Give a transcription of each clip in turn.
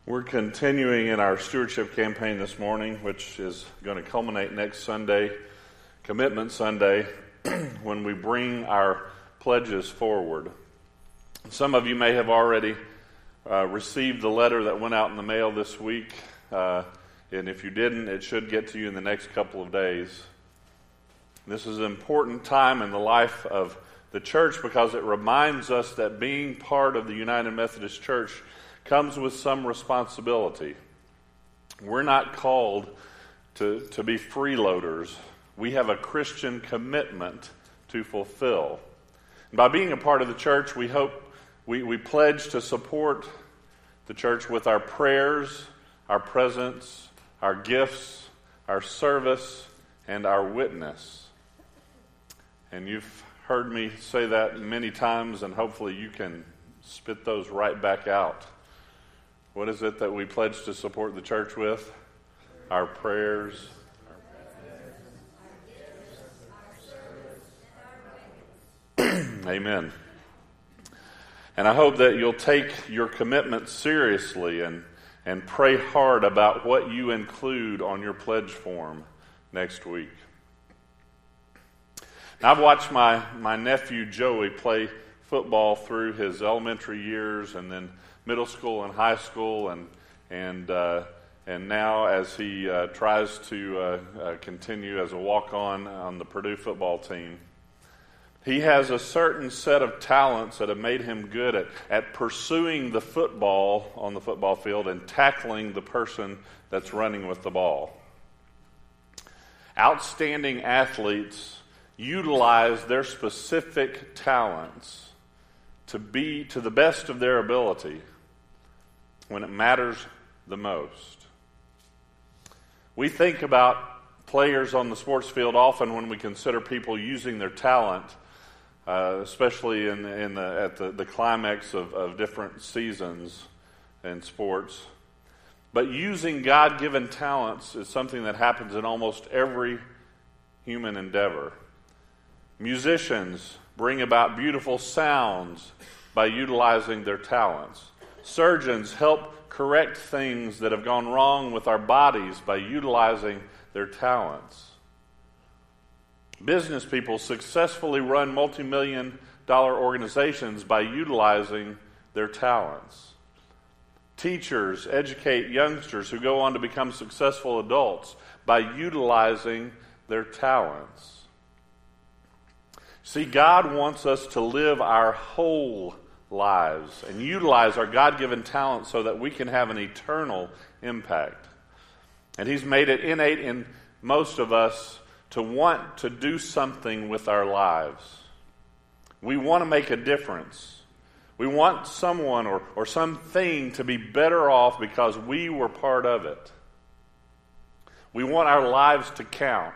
We're continuing in our stewardship campaign this morning, which is going to culminate next Sunday, Commitment Sunday, when we bring our pledges forward. Some of you may have already received the letter that went out in the mail this week, and if you didn't, it should get to you in the next couple of days. This is an important time in the life of the church because it reminds us that being part of the United Methodist Church comes with some responsibility. We're not called to be freeloaders. We have a Christian commitment to fulfill. And by being a part of the church, we hope we pledge to support the church with our prayers, our presence, our gifts, our service, and our witness. And you've heard me say that many times, and hopefully you can spit those right back out. What is it that we pledge to support the church with? Our prayers. Amen. And I hope that you'll take your commitment seriously and pray hard about what you include on your pledge form next week. Now, I've watched my nephew Joey play football through his elementary years and then middle school and high school, and now as he tries to continue as a walk-on the Purdue football team. He has a certain set of talents that have made him good at pursuing the football on the football field and tackling the person that's running with the ball. Outstanding athletes utilize their specific talents to be to the best of their ability when it matters the most. We think about players on the sports field often when we consider people using their talent, especially at the climax of different seasons in sports. But using God-given talents is something that happens in almost every human endeavor. Musicians bring about beautiful sounds by utilizing their talents. Surgeons help correct things that have gone wrong with our bodies by utilizing their talents. Business people successfully run multi-million-dollar organizations by utilizing their talents. Teachers educate youngsters who go on to become successful adults by utilizing their talents. See, God wants us to live our whole lives and utilize our God-given talents so that we can have an eternal impact. And He's made it innate in most of us to want to do something with our lives. We want to make a difference. We want someone or something to be better off because we were part of it. We want our lives to count.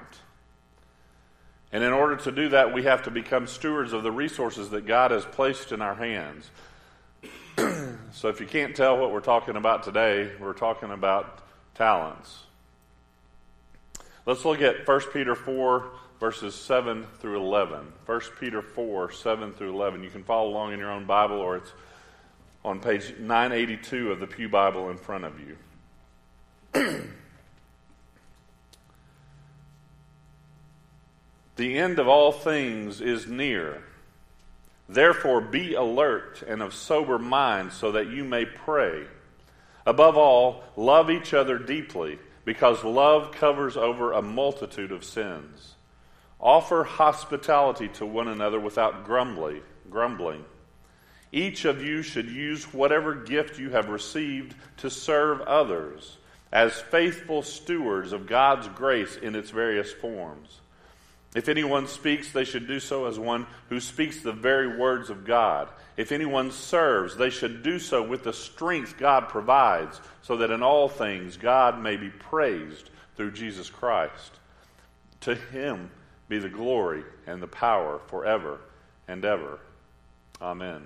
And in order to do that, we have to become stewards of the resources that God has placed in our hands. So if you can't tell what we're talking about today, we're talking about talents. Let's look at 1 Peter 4, verses 7 through 11. 1 Peter 4, 7 through 11. You can follow along in your own Bible, or it's on page 982 of the Pew Bible in front of you. The end of all things is near. Therefore be alert and of sober mind so that you may pray. Above all, love each other deeply, because love covers over a multitude of sins. Offer hospitality to one another without grumbling. Each of you should use whatever gift you have received to serve others as faithful stewards of God's grace in its various forms. If anyone speaks, they should do so as one who speaks the very words of God. If anyone serves, they should do so with the strength God provides, so that in all things God may be praised through Jesus Christ. To Him be the glory and the power forever and ever. Amen.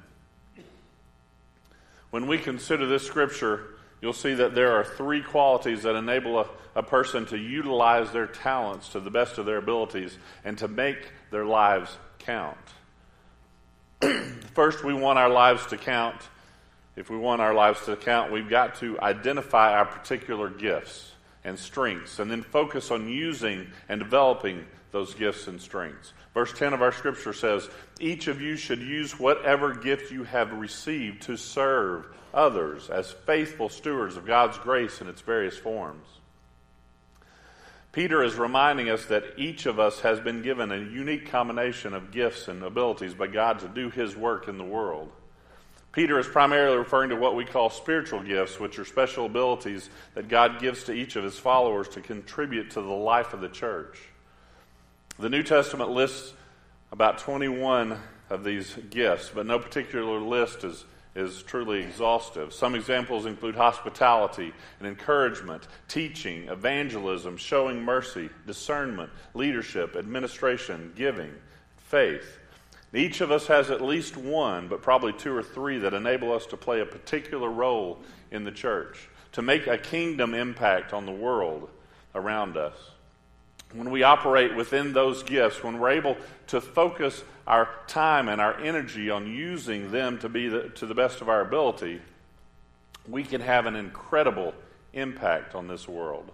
When we consider this scripture, you'll see that there are three qualities that enable a person to utilize their talents to the best of their abilities and to make their lives count. First, we want our lives to count if we want our lives to count, we've got to identify our particular gifts and strengths, and then focus on using and developing those gifts and strengths. Verse 10 of our scripture says, each of you should use whatever gift you have received to serve others as faithful stewards of God's grace in its various forms. Peter is reminding us that each of us has been given a unique combination of gifts and abilities by God to do His work in the world. Peter is primarily referring to what we call spiritual gifts, which are special abilities that God gives to each of His followers to contribute to the life of the church. The New Testament lists about 21 of these gifts, but no particular list is truly exhaustive. Some examples include hospitality and encouragement, teaching, evangelism, showing mercy, discernment, leadership, administration, giving, faith. Each of us has at least one, but probably two or three that enable us to play a particular role in the church, to make a kingdom impact on the world around us. When we operate within those gifts, when we're able to focus our time and our energy on using them to the best of our ability, we can have an incredible impact on this world.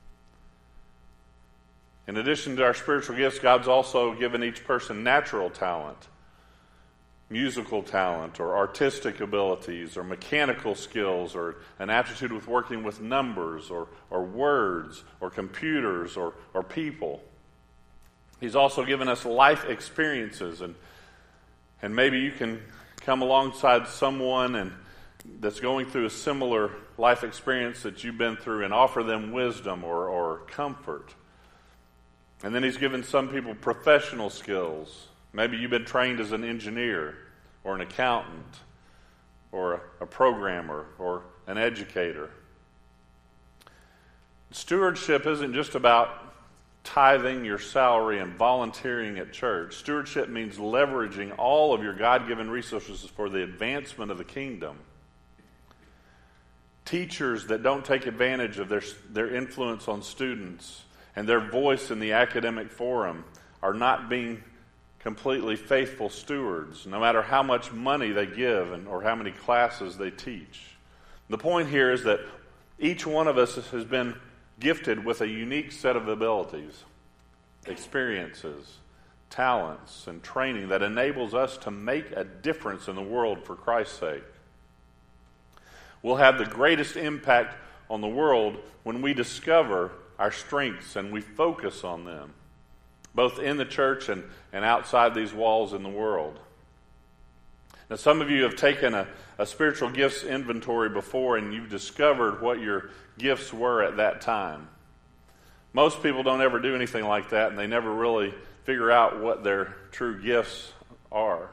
In addition to our spiritual gifts, God's also given each person natural talent, musical talent, or artistic abilities, or mechanical skills, or an aptitude with working with numbers, or words, or computers, or people. He's also given us life experiences, and maybe you can come alongside someone that's going through a similar life experience that you've been through and offer them wisdom or comfort. And then He's given some people professional skills. Maybe you've been trained as an engineer or an accountant or a programmer or an educator. Stewardship isn't just about tithing your salary and volunteering at church. Stewardship means leveraging all of your God-given resources for the advancement of the kingdom. Teachers that don't take advantage of their influence on students and their voice in the academic forum are not being completely faithful stewards, no matter how much money they give or how many classes they teach. The point here is that each one of us has been gifted with a unique set of abilities, experiences, talents, and training that enables us to make a difference in the world for Christ's sake. We'll have the greatest impact on the world when we discover our strengths and we focus on them, both in the church and outside these walls in the world. Now, some of you have taken a spiritual gifts inventory before, and you've discovered what your gifts were at that time. Most people don't ever do anything like that, and they never really figure out what their true gifts are.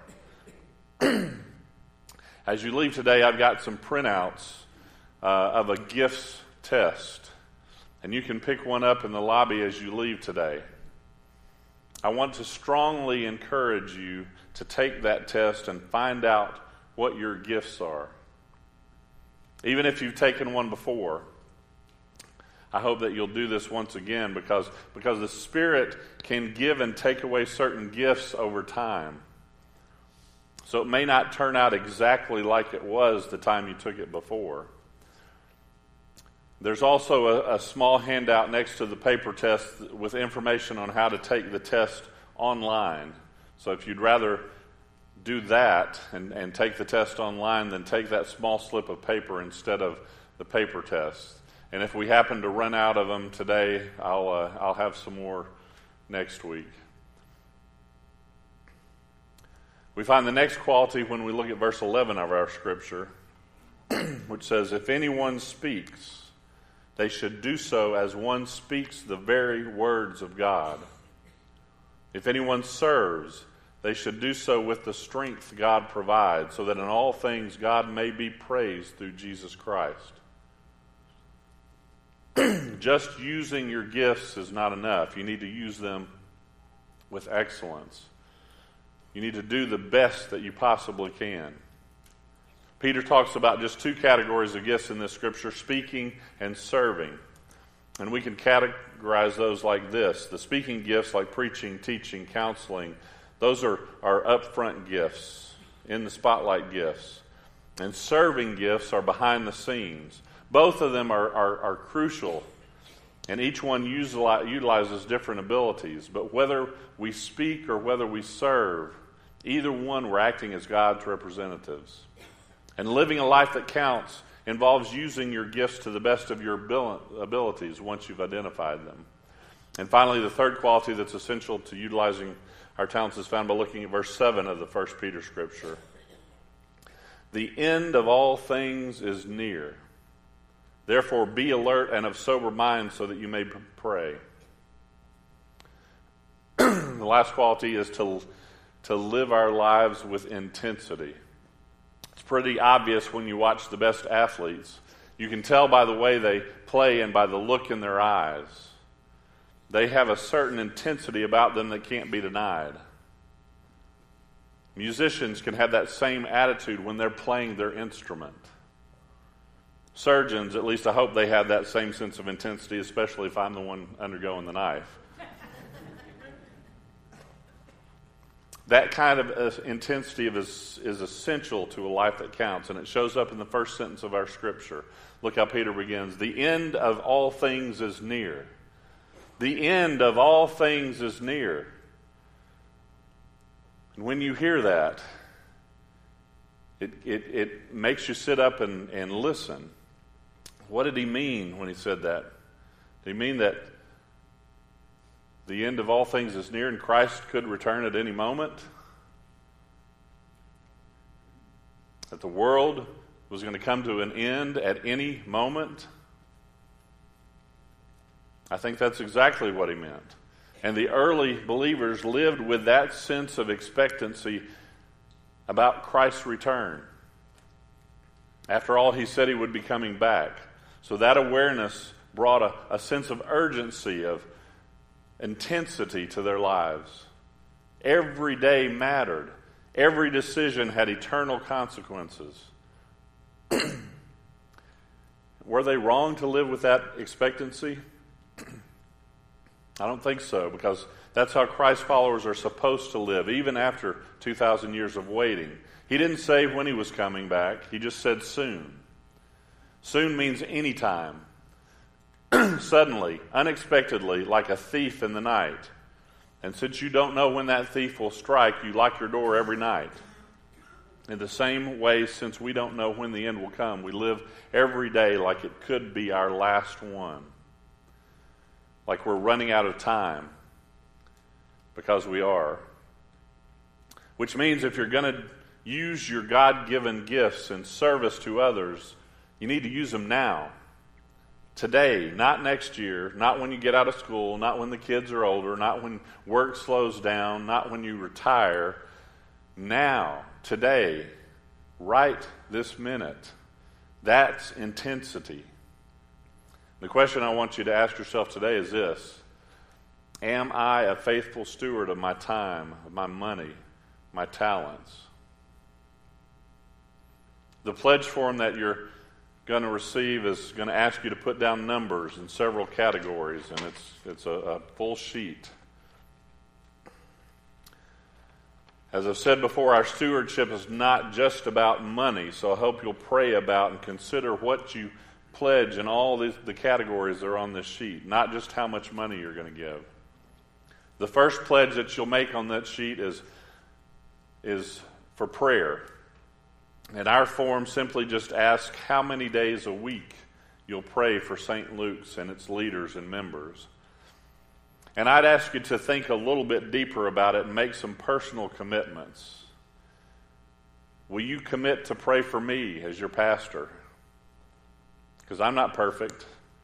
As you leave today, I've got some printouts of a gifts test, and you can pick one up in the lobby as you leave today. I want to strongly encourage you to take that test and find out what your gifts are. Even if you've taken one before, I hope that you'll do this once again because the Spirit can give and take away certain gifts over time. So it may not turn out exactly like it was the time you took it before. There's also a small handout next to the paper test with information on how to take the test online. So if you'd rather do that and take the test online, then take that small slip of paper instead of the paper test. And if we happen to run out of them today, I'll have some more next week. We find the next quality when we look at verse 11 of our scripture, which says, "If anyone speaks, they should do so as one speaks the very words of God. If anyone serves, they should do so with the strength God provides, so that in all things God may be praised through Jesus Christ." Just using your gifts is not enough. You need to use them with excellence. You need to do the best that you possibly can. Peter talks about just two categories of gifts in this scripture, speaking and serving. And we can categorize those like this. The speaking gifts, like preaching, teaching, counseling, those are upfront gifts, in the spotlight gifts. and serving gifts are behind the scenes. Both of them are crucial, and each one utilizes different abilities. But whether we speak or whether we serve, either one we're acting as God's representatives. And living a life that counts involves using your gifts to the best of your abilities once you've identified them. And finally, the third quality that's essential to utilizing our talents is found by looking at verse 7 of the 1 Peter scripture. The end of all things is near. Therefore, be alert and of sober mind so that you may pray. The last quality is to live our lives with intensity. It's pretty obvious when you watch the best athletes. You can tell by the way they play and by the look in their eyes. They have a certain intensity about them that can't be denied. Musicians can have that same attitude when they're playing their instrument. Surgeons, at least I hope they have that same sense of intensity, especially if I'm the one undergoing the knife. That kind of intensity is essential to a life that counts, and it shows up in the first sentence of our scripture. Look how Peter begins. The end of all things is near. The end of all things is near. And when you hear that, it makes you sit up and listen. What did he mean when he said that? Did he mean that the end of all things is near and Christ could return at any moment? That the world was going to come to an end at any moment? I think that's exactly what he meant. And the early believers lived with that sense of expectancy about Christ's return. After all, he said he would be coming back. So that awareness brought a sense of urgency, of intensity to their lives. Every day mattered. Every decision had eternal consequences. Were they wrong to live with that expectancy? I don't think so, because that's how Christ followers are supposed to live, even after 2,000 years of waiting. He didn't say when he was coming back. He just said soon. Soon means anytime. Suddenly, unexpectedly, like a thief in the night. And since you don't know when that thief will strike, you lock your door every night. In the same way, since we don't know when the end will come, we live every day like it could be our last one. Like we're running out of time, because we are. Which means if you're going to use your God-given gifts in service to others, you need to use them now. Today, not next year, not when you get out of school, not when the kids are older, not when work slows down, not when you retire. Now, today, right this minute. That's intensity. The question I want you to ask yourself today is this: am I a faithful steward of my time, of my money, my talents? The pledge form that you're going to receive is going to ask you to put down numbers in several categories, and it's a full sheet. As I've said before, our stewardship is not just about money, so I hope you'll pray about and consider what you pledge in all the categories that are on this sheet, not just how much money you're going to give. The first pledge that you'll make on that sheet is for prayer. And our form simply just asks how many days a week you'll pray for St. Luke's and its leaders and members. And I'd ask you to think a little bit deeper about it and make some personal commitments. Will you commit to pray for me as your pastor? Because I'm not perfect.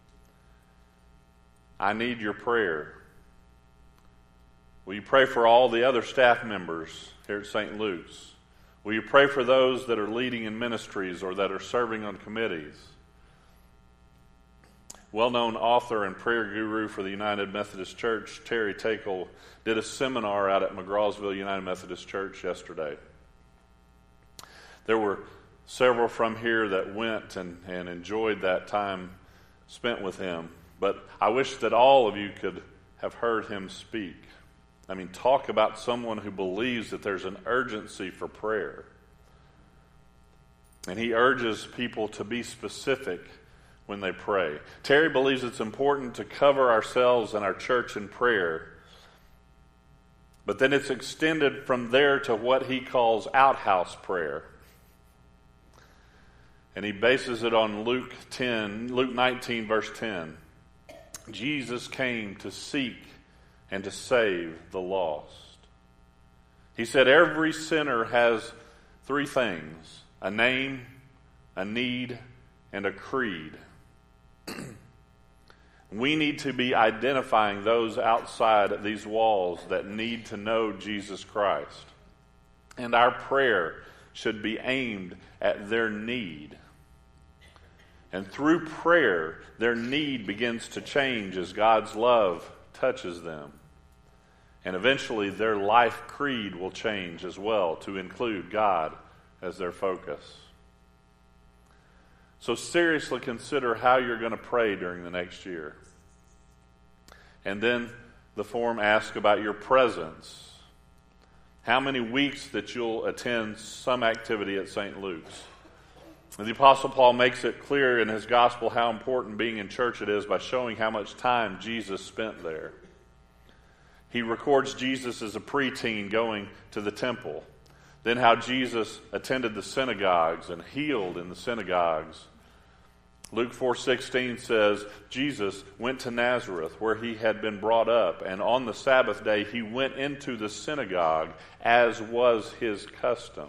I need your prayer. Will you pray for all the other staff members here at St. Luke's? Will you pray for those that are leading in ministries or that are serving on committees? Well-known author and prayer guru for the United Methodist Church, Terry Takel, did a seminar out at McGrawsville United Methodist Church yesterday. There were several from here that went and enjoyed that time spent with him. But I wish that all of you could have heard him speak. I mean, talk about someone who believes that there's an urgency for prayer. And he urges people to be specific when they pray. Terry believes it's important to cover ourselves and our church in prayer. But then it's extended from there to what he calls outhouse prayer. And he bases it on Luke 19, verse 10. Jesus came to seek and to save the lost. He said every sinner has three things: a name, a need, and a creed. We need to be identifying those outside these walls that need to know Jesus Christ. And our prayer should be aimed at their need. And through prayer, their need begins to change as God's love touches them. And eventually their life creed will change as well to include God as their focus. So seriously consider how you're going to pray during the next year. And then the form asks about your presence. How many weeks that you'll attend some activity at St. Luke's. And the Apostle Paul makes it clear in his gospel how important being in church it is by showing how much time Jesus spent there. He records Jesus as a preteen going to the temple. Then how Jesus attended the synagogues and healed in the synagogues. Luke 4:16 says, Jesus went to Nazareth where he had been brought up, and on the Sabbath day he went into the synagogue as was his custom.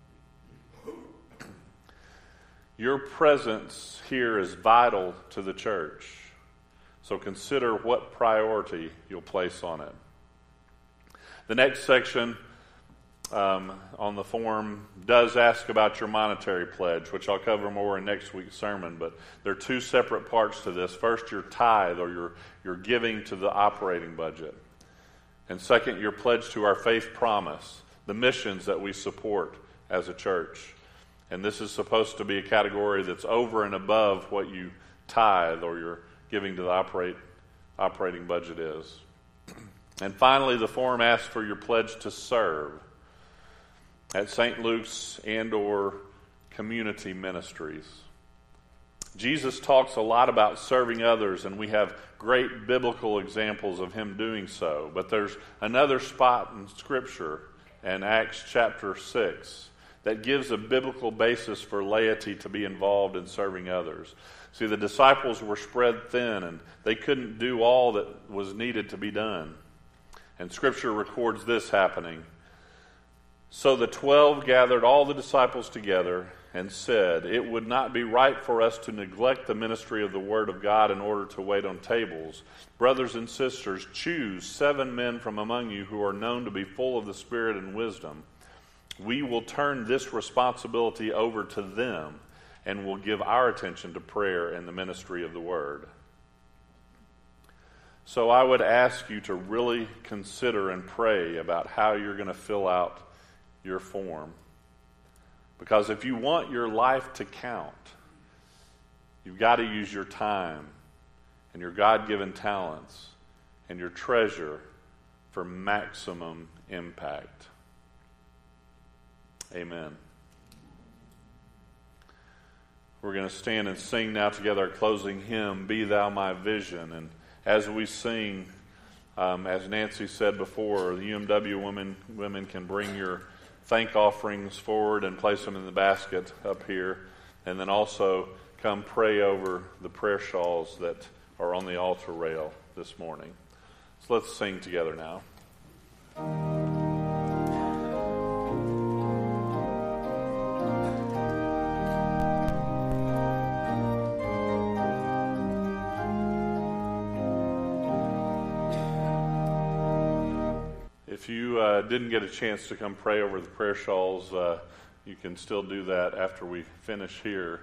Your presence here is vital to the church, so consider what priority you'll place on it. The next section on the form does ask about your monetary pledge, which I'll cover more in next week's sermon, but there are two separate parts to this. First, your tithe, or your giving to the operating budget. And second, your pledge to our faith promise, the missions that we support as a church. And this is supposed to be a category that's over and above what you tithe or your giving to the operating budget is. And finally, the form asks for your pledge to serve at St. Luke's and or community ministries. Jesus talks a lot about serving others, and we have great biblical examples of him doing so. But there's another spot in Scripture in Acts chapter 6 that gives a biblical basis for laity to be involved in serving others. See, the disciples were spread thin, and they couldn't do all that was needed to be done. And Scripture records this happening. So the 12 gathered all the disciples together and said, "It would not be right for us to neglect the ministry of the Word of God in order to wait on tables. Brothers and sisters, choose 7 men from among you who are known to be full of the Spirit and wisdom. We will turn this responsibility over to them and will give our attention to prayer and the ministry of the Word." So I would ask you to really consider and pray about how you're going to fill out your form. Because if you want your life to count, you've got to use your time and your God-given talents and your treasure for maximum impact. Amen. We're going to stand and sing now together our closing hymn, "Be Thou My Vision." And as we sing, as Nancy said before, the UMW women can bring your thank offerings forward and place them in the basket up here. And then also come pray over the prayer shawls that are on the altar rail this morning. So let's sing together now. If you didn't get a chance to come pray over the prayer shawls, you can still do that after we finish here.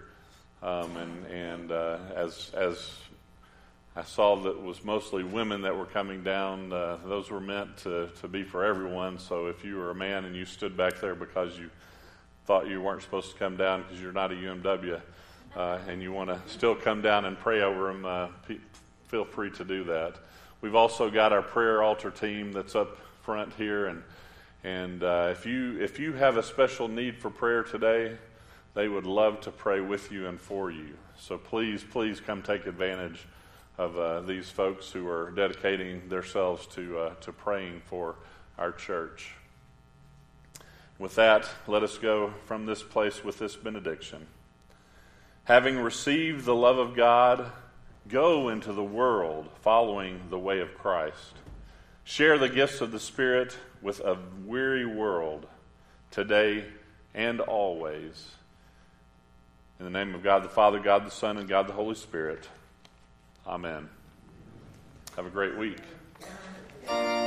As I saw that it was mostly women that were coming down, those were meant to be for everyone. So if you were a man and you stood back there because you thought you weren't supposed to come down because you're not a UMW, and you want to still come down and pray over them, feel free to do that. We've also got our prayer altar team that's up front here, and if you have a special need for prayer today, they would love to pray with you and for you. So please, please come take advantage of these folks who are dedicating themselves to praying for our church. With that, let us go from this place with this benediction. Having received the love of God, go into the world following the way of Christ. Share the gifts of the Spirit with a weary world today and always. In the name of God the Father, God the Son, and God the Holy Spirit. Amen. Have a great week.